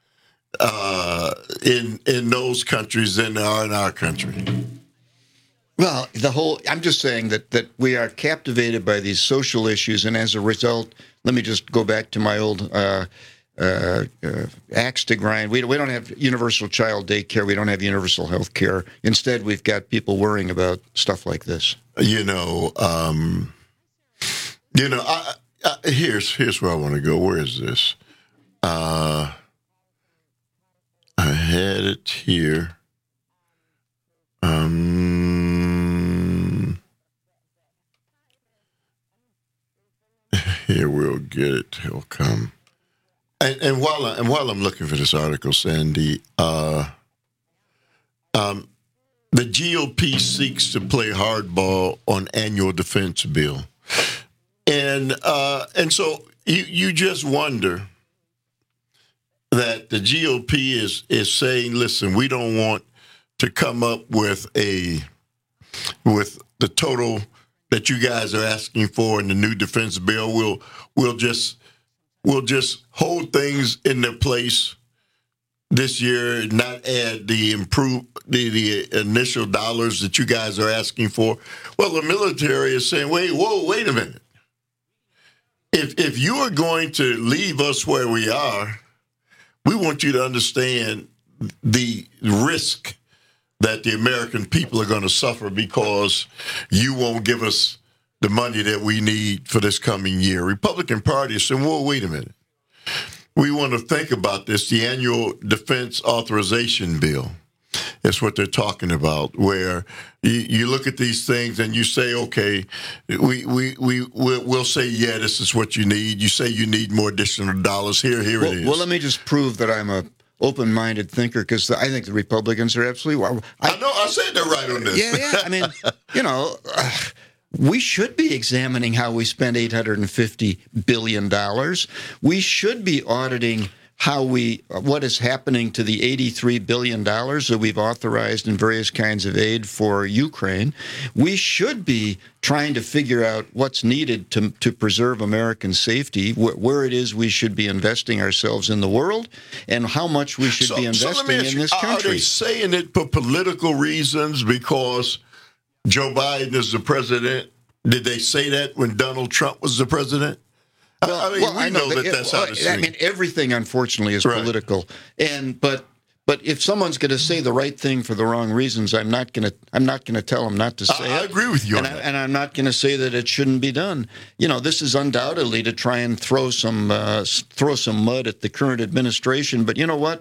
[SPEAKER 17] in those countries than there are in our country.
[SPEAKER 18] Well, I'm just saying that we are captivated by these social issues, and as a result, let me just go back to my old axe to grind. We don't have universal child daycare. We don't have universal health care. Instead, we've got people worrying about stuff like this.
[SPEAKER 17] Here's where I want to go. Where is this? I had it here. here. We'll get it. He'll come. And while I'm looking for this article, Sandy, the GOP seeks to play hardball on annual defense bill, and so you just wonder that the GOP is saying, listen, we don't want to come up with the total that you guys are asking for in the new defense bill. We'll just hold things in their place this year, not add the initial dollars that you guys are asking for. Well, the military is saying, wait a minute. If you are going to leave us where we are, we want you to understand the risk that the American people are going to suffer because you won't give us the money that we need for this coming year. Republican Party is saying, well, wait a minute. We want to think about this. The annual defense authorization bill is what they're talking about, where you look at these things and you say, okay, we'll say, yeah, this is what you need. You say you need more additional dollars. Here it is.
[SPEAKER 18] Well, let me just prove that I'm a open-minded thinker, because I think the Republicans are absolutely wrong.
[SPEAKER 17] I know, I said they're right on this.
[SPEAKER 18] Yeah. I mean, we should be examining how we spend $850 billion. We should be auditing what is happening to the $83 billion that we've authorized in various kinds of aid for Ukraine. We should be trying to figure out what's needed to preserve American safety, where it is we should be investing ourselves in the world, and how much we should be investing in this country.
[SPEAKER 17] Are they saying it for political reasons because Joe Biden is the president? Did they say that when Donald Trump was the president?
[SPEAKER 18] Well,
[SPEAKER 17] we know that's how it's seen.
[SPEAKER 18] I mean, everything, unfortunately, is political. But if someone's going to say the right thing for the wrong reasons, I'm not going to tell them not to say it.
[SPEAKER 17] I agree with you on that.
[SPEAKER 18] And I'm not going to say that it shouldn't be done. This is undoubtedly to try and throw some mud at the current administration. But you know what?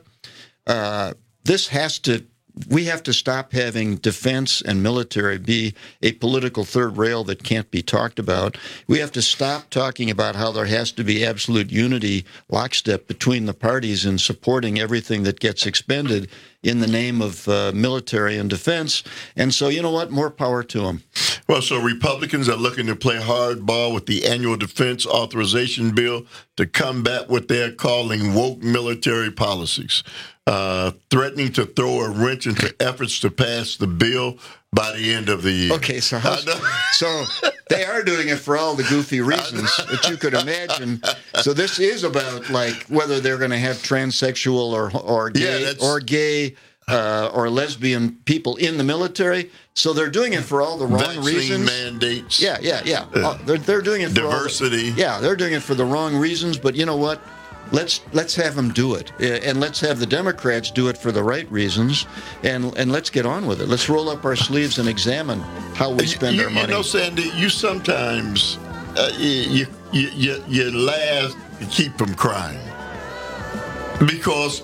[SPEAKER 18] We have to stop having defense and military be a political third rail that can't be talked about. We have to stop talking about how there has to be absolute unity, lockstep between the parties in supporting everything that gets expended in the name of military and defense. And so, you know what? More power to them.
[SPEAKER 17] Well, so Republicans are looking to play hardball with the annual defense authorization bill to combat what they're calling woke military policies. Threatening to throw a wrench into efforts to pass the bill by the end of the year.
[SPEAKER 18] Okay, so they are doing it for all the goofy reasons that you could imagine. So this is about whether they're going to have transsexual or gay or lesbian people in the military. So they're doing it for all the wrong reasons.
[SPEAKER 17] Mandates.
[SPEAKER 18] Yeah. They're doing it for
[SPEAKER 17] diversity.
[SPEAKER 18] They're doing it for the wrong reasons. But you know what? Let's have them do it, and let's have the Democrats do it for the right reasons, and let's get on with it. Let's roll up our sleeves and examine how we spend our money.
[SPEAKER 17] Sandy, you sometimes you laugh to keep from crying because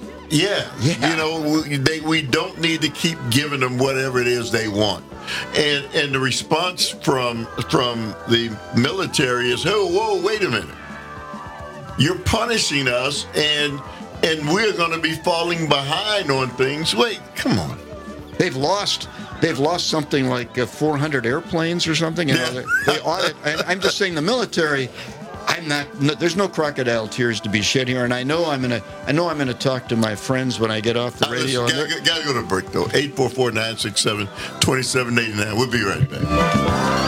[SPEAKER 17] we don't need to keep giving them whatever it is they want. And the response from the military is, whoa, wait a minute. You're punishing us, and we're going to be falling behind on things. Wait, come on.
[SPEAKER 18] They've lost something like 400 airplanes or something. They audit. I'm just saying the military. There's no crocodile tears to be shed here, and I know I'm gonna talk to my friends when I get off the radio.
[SPEAKER 17] Gotta go to break though. 844-967-2789. We'll be right back.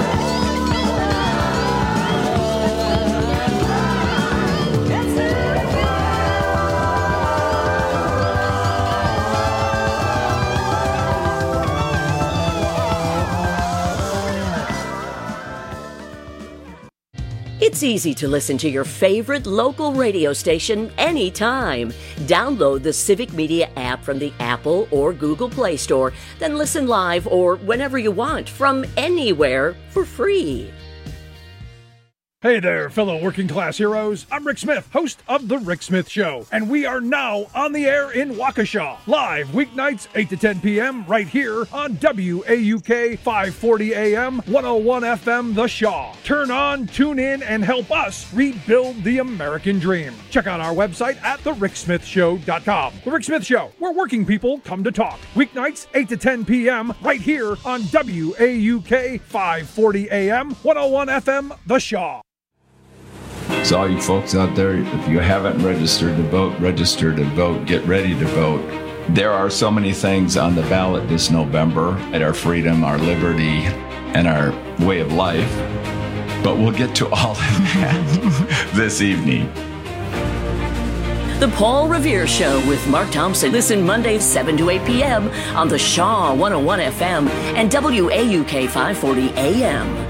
[SPEAKER 23] It's easy to listen to your favorite local radio station anytime. Download the Civic Media app from the Apple or Google Play Store, then listen live or whenever you want from anywhere for free.
[SPEAKER 2] Hey there, fellow working class heroes. I'm Rick Smith, host of The Rick Smith Show, and we are now on the air in Waukesha, live weeknights 8 to 10 p.m. right here on WAUK 540 AM, 101 FM, The Shaw. Turn on, tune in, and help us rebuild the American dream. Check out our website at thericksmithshow.com. The Rick Smith Show, where working people come to talk. Weeknights 8 to 10 p.m. right here on WAUK 540 AM, 101 FM, The Shaw.
[SPEAKER 22] So all you folks out there, if you haven't registered to vote, register to vote, get ready to vote. There are so many things on the ballot this November at our freedom, our liberty, and our way of life. But we'll get to all of that this evening.
[SPEAKER 23] The Paul Revere Show with Mark Thompson. Listen Mondays 7 to 8 p.m. on the Shaw 101 FM and WAUK 540 AM.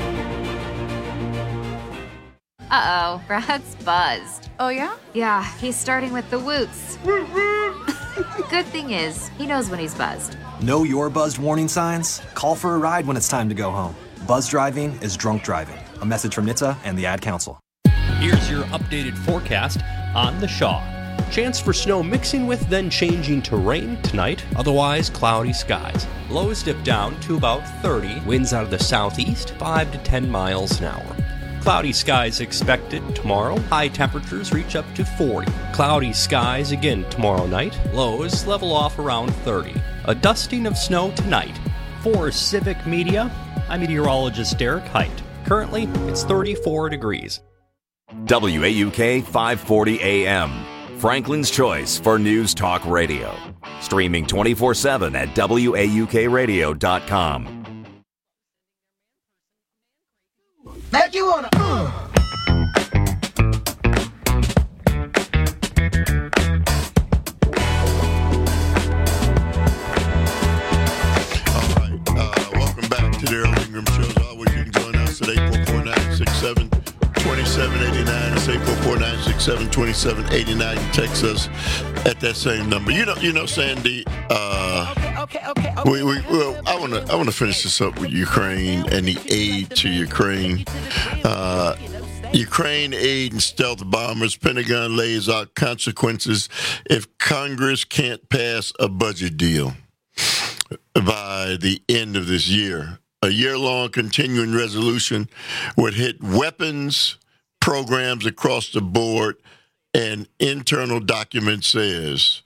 [SPEAKER 3] Uh-oh, Brad's buzzed.
[SPEAKER 8] Oh, yeah?
[SPEAKER 3] Yeah, he's starting with the woots. Good thing is, he knows when he's buzzed.
[SPEAKER 9] Know your buzzed warning signs? Call for a ride when it's time to go home. Buzz driving is drunk driving. A message from NHTSA and the Ad Council.
[SPEAKER 24] Here's your updated forecast on the Shaw. Chance for snow mixing with then changing to rain tonight, otherwise cloudy skies. Lows dip down to about 30, winds out of the southeast, 5 to 10 miles an hour. Cloudy skies expected tomorrow. High temperatures reach up to 40. Cloudy skies again tomorrow night. Lows level off around 30. A dusting of snow tonight. For Civic Media, I'm meteorologist Derek Height. Currently, it's 34 degrees.
[SPEAKER 1] WAUK 540 AM, Franklin's choice for news talk radio. Streaming 24/7 at WAUKradio.com.
[SPEAKER 21] Make you wanna.
[SPEAKER 17] Welcome back to the Earl Ingram Show. As always, you can join us at 844-967-2789. It's 844-967-2789. You text us at that same number. You know, Sandy. I want to finish this up with Ukraine and the aid to Ukraine. Ukraine aid and stealth bombers. Pentagon lays out consequences if Congress can't pass a budget deal by the end of this year. A year-long continuing resolution would hit weapons programs across the board, and internal document says.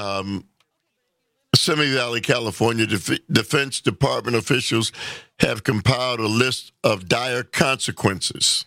[SPEAKER 17] Simi Valley, California, Defense Department officials have compiled a list of dire consequences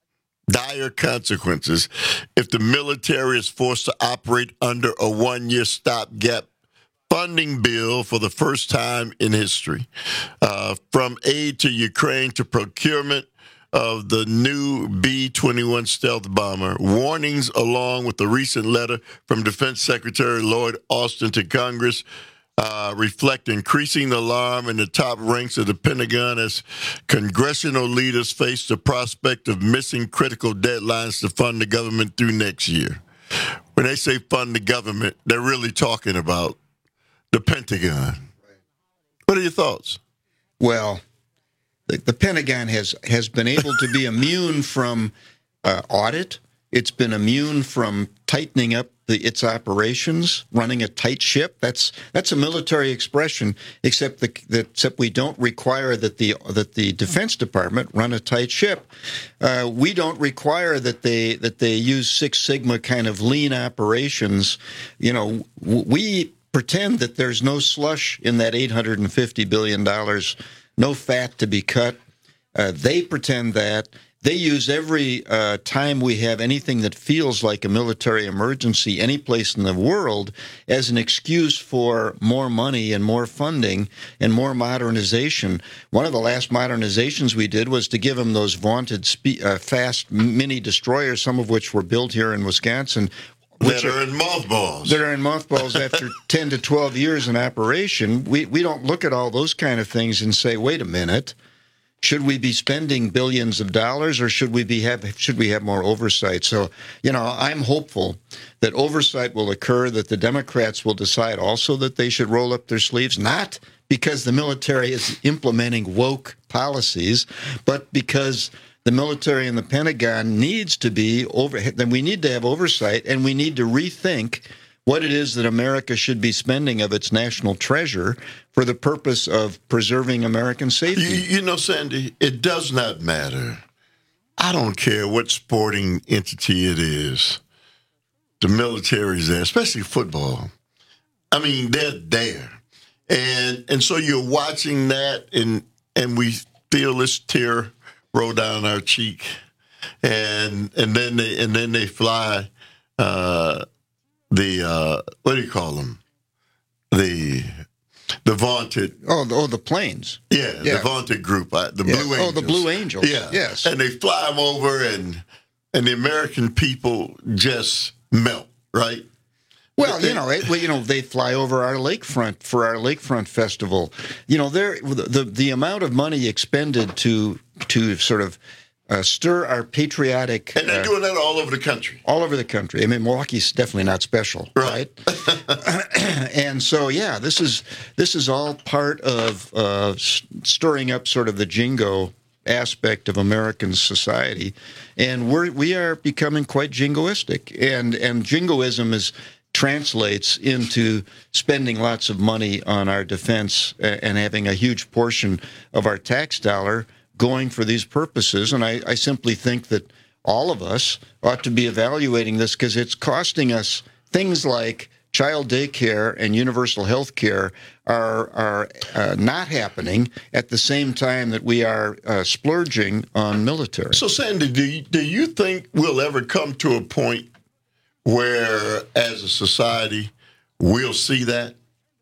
[SPEAKER 17] if the military is forced to operate under a one-year stopgap funding bill for the first time in history. From aid to Ukraine to procurement of the new B-21 stealth bomber. Warnings along with the recent letter from Defense Secretary Lloyd Austin to Congress reflect increasing alarm in the top ranks of the Pentagon as congressional leaders face the prospect of missing critical deadlines to fund the government through next year. When they say fund the government, they're really talking about the Pentagon. What are your thoughts?
[SPEAKER 18] Well, the Pentagon has been able to be immune from audit. It's been immune from tightening up its operations, running a tight ship. That's a military expression, except we don't require that the Defense Department run a tight ship. We don't require that they use Six Sigma kind of lean operations. You know, we pretend that there's no slush in that $850 billion, no fat to be cut. They pretend that. They use every time we have anything that feels like a military emergency any place in the world as an excuse for more money and more funding and more modernization. One of the last modernizations we did was to give them those vaunted fast mini destroyers, some of which were built here in Wisconsin.
[SPEAKER 17] That are in mothballs.
[SPEAKER 18] That are in mothballs after 10 to 12 years in operation. We don't look at all those kind of things and say, wait a minute. Should we be spending billions of dollars, or should we have more oversight? So, you know, I'm hopeful that oversight will occur, that the Democrats will decide also that they should roll up their sleeves, not because the military is implementing woke policies, but because the military and the Pentagon needs to be then we need to have oversight, and we need to rethink what it is that America should be spending of its national treasure for the purpose of preserving American safety.
[SPEAKER 17] You know, Sandy, it does not matter. I don't care what sporting entity it is. The military's there, especially football. I mean, they're there. And so you're watching that, and we feel this tear roll down our cheek. And then they fly what do you call them? The vaunted.
[SPEAKER 18] The planes.
[SPEAKER 17] Yeah, the vaunted group, Blue Angels.
[SPEAKER 18] Oh, the Blue Angels.
[SPEAKER 17] Yeah.
[SPEAKER 18] Yes.
[SPEAKER 17] And they fly them over, and the American people just melt, right?
[SPEAKER 18] Well, they fly over our lakefront for our lakefront festival. The amount of money expended to sort of stir our patriotic...
[SPEAKER 17] And they're doing that all over the country.
[SPEAKER 18] All over the country. I mean, Milwaukee's definitely not special, right? And so, this is all part of stirring up sort of the jingo aspect of American society. And we are becoming quite jingoistic. And jingoism translates into spending lots of money on our defense and having a huge portion of our tax dollar going for these purposes. And I simply think that all of us ought to be evaluating this, because it's costing us things like child daycare and universal health care are not happening at the same time that we are splurging on military.
[SPEAKER 17] So, Sandy, do you think we'll ever come to a point where, as a society, we'll see that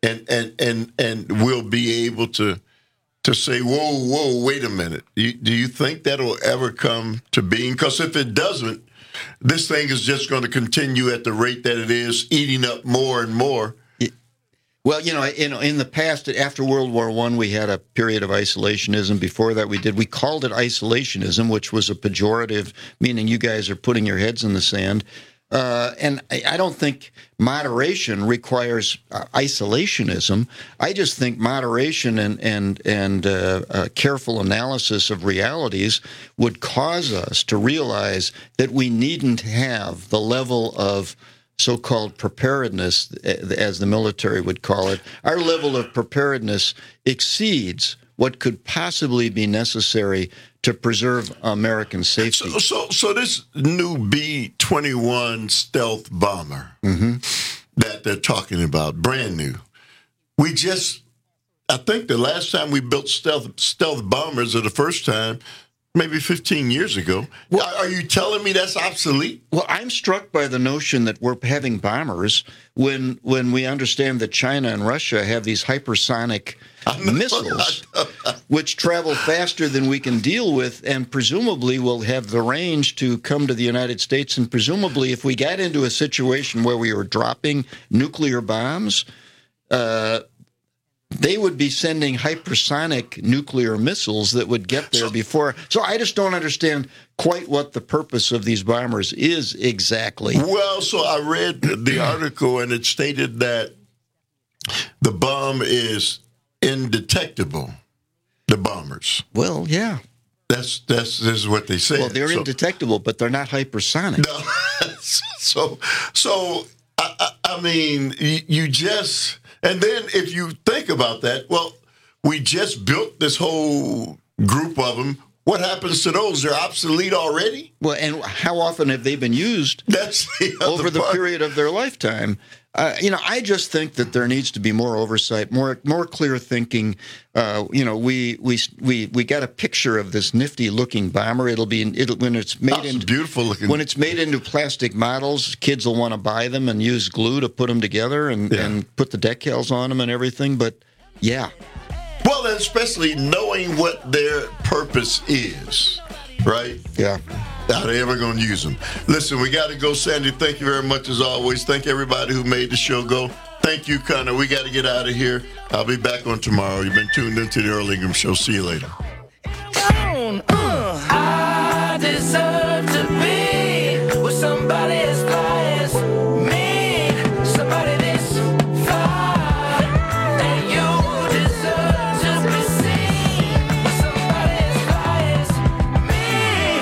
[SPEAKER 17] and we'll be able to say, whoa, wait a minute. Do you think that'll ever come to being? Because if it doesn't, this thing is just going to continue at the rate that it is, eating up more and more.
[SPEAKER 18] Well, in the past, after World War I, we had a period of isolationism. Before that, we called it isolationism, which was a pejorative, meaning you guys are putting your heads in the sand. And I don't think moderation requires isolationism. I just think moderation and careful analysis of realities would cause us to realize that we needn't have the level of so-called preparedness, as the military would call it. Our level of preparedness exceeds what could possibly be necessary to preserve American safety.
[SPEAKER 17] So this new B-21 stealth bomber that they're talking about, brand new. I think the last time we built stealth bombers, or the first time, maybe 15 years ago. Well, are you telling me that's obsolete?
[SPEAKER 18] Well, I'm struck by the notion that we're having bombers when we understand that China and Russia have these hypersonic missiles, which travel faster than we can deal with, and presumably will have the range to come to the United States. And presumably, if we got into a situation where we were dropping nuclear bombs, they would be sending hypersonic nuclear missiles that would get there before. So I just don't understand quite what the purpose of these bombers is exactly.
[SPEAKER 17] Well, so I read the article, and it stated that the bomb is indetectable, the bombers.
[SPEAKER 18] Well, yeah.
[SPEAKER 17] This is what they say.
[SPEAKER 18] Well, they're indetectable, but they're not hypersonic.
[SPEAKER 17] No. So I mean, you just... And then if you think about that, well, we just built this whole group of them. What happens to those? They're obsolete already?
[SPEAKER 18] Well, and how often have they been used over the period of their lifetime? I just think that there needs to be more oversight, more clear thinking. We got a picture of this nifty looking bomber. When it's made into
[SPEAKER 17] beautiful looking.
[SPEAKER 18] When it's made into plastic models, kids will want to buy them and use glue to put them together and put the decals on them and everything. But yeah.
[SPEAKER 17] Well, and especially knowing what their purpose is, right?
[SPEAKER 18] Yeah.
[SPEAKER 17] Are they ever going to use them? Listen, we got to go, Sandy. Thank you very much, as always. Thank everybody who made the show go. Thank you, Connor. We got to get out of here. I'll be back on tomorrow. You've been tuned into the Earl Ingram Show. See you later.
[SPEAKER 8] I deserve to be with somebody as fly as me. Somebody this fly. And you deserve to be seen with somebody as fly as me.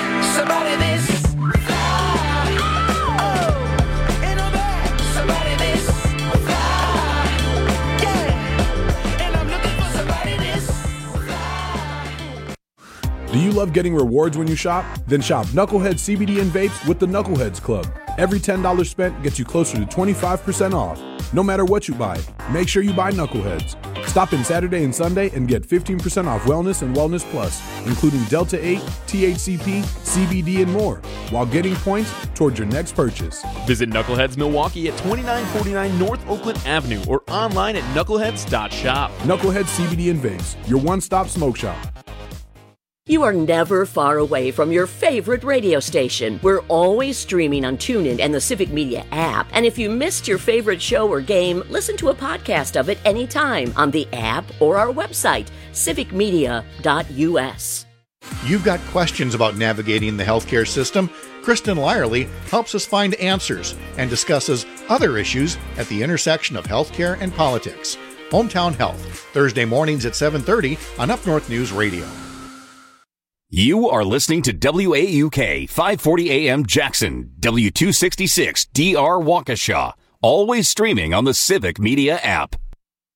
[SPEAKER 10] love getting rewards when you shop? Then shop Knucklehead CBD and vapes with the Knuckleheads Club. Every $10 spent gets you closer to 25% off. No matter what you buy, make sure you buy Knuckleheads. Stop in Saturday and Sunday and get 15% off Wellness and Wellness Plus, including Delta 8, THCP, CBD, and more, while getting points towards your next purchase.
[SPEAKER 11] Visit Knuckleheads Milwaukee at 2949 North Oakland Avenue or online at knuckleheads.shop.
[SPEAKER 10] Knuckleheads CBD and vapes, your one-stop smoke shop.
[SPEAKER 23] You are never far away from your favorite radio station. We're always streaming on TuneIn and the Civic Media app. And if you missed your favorite show or game, listen to a podcast of it anytime on the app or our website, civicmedia.us.
[SPEAKER 4] You've got questions about navigating the healthcare system? Kristen Lyerly helps us find answers and discusses other issues at the intersection of healthcare and politics. Hometown Health, Thursday mornings at 7:30 on Up North News Radio.
[SPEAKER 1] You are listening to WAUK 540 AM Jackson, W266 DR Waukesha, always streaming on the Civic Media app.